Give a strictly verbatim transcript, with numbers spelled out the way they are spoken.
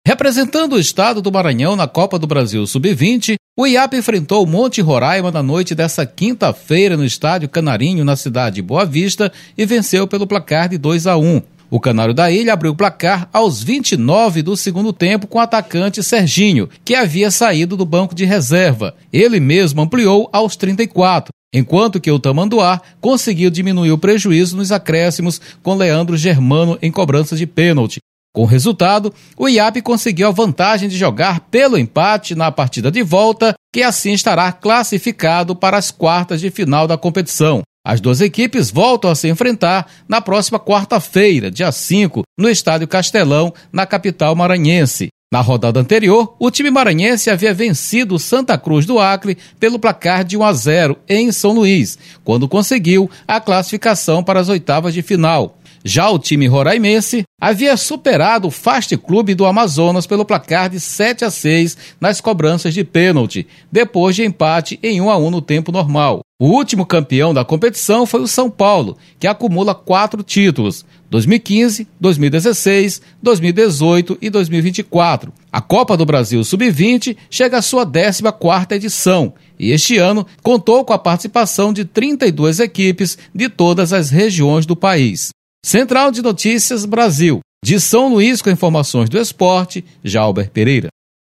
Representando o estado do Maranhão na Copa do Brasil sub vinte, o I A P enfrentou o Monte Roraima na noite desta quinta-feira no estádio Canarinho, na cidade de Boa Vista, e venceu pelo placar de dois a um. O Canário da Ilha abriu o placar aos vinte e nove do segundo tempo com o atacante Serginho, que havia saído do banco de reserva. Ele mesmo ampliou aos trinta e quatro, enquanto que o Tamanduá conseguiu diminuir o prejuízo nos acréscimos com Leandro Germano em cobrança de pênalti. Com o resultado, o I A P conseguiu a vantagem de jogar pelo empate na partida de volta, que assim estará classificado para as quartas de final da competição. As duas equipes voltam a se enfrentar na próxima quarta-feira, dia cinco, no Estádio Castelão, na capital maranhense. Na rodada anterior, o time maranhense havia vencido o Santa Cruz do Acre pelo placar de um a zero em São Luís, quando conseguiu a classificação para as oitavas de final. Já o time roraimense havia superado o Fast Clube do Amazonas pelo placar de sete a seis nas cobranças de pênalti, depois de empate em um a um no tempo normal. O último campeão da competição foi o São Paulo, que acumula quatro títulos: dois mil e quinze, dois mil e dezesseis, dois mil e dezoito e dois mil e vinte e quatro. A Copa do Brasil sub vinte chega à sua décima quarta edição e este ano contou com a participação de trinta e duas equipes de todas as regiões do país. Central de Notícias Brasil. De São Luís, com informações do esporte, Jalber Pereira.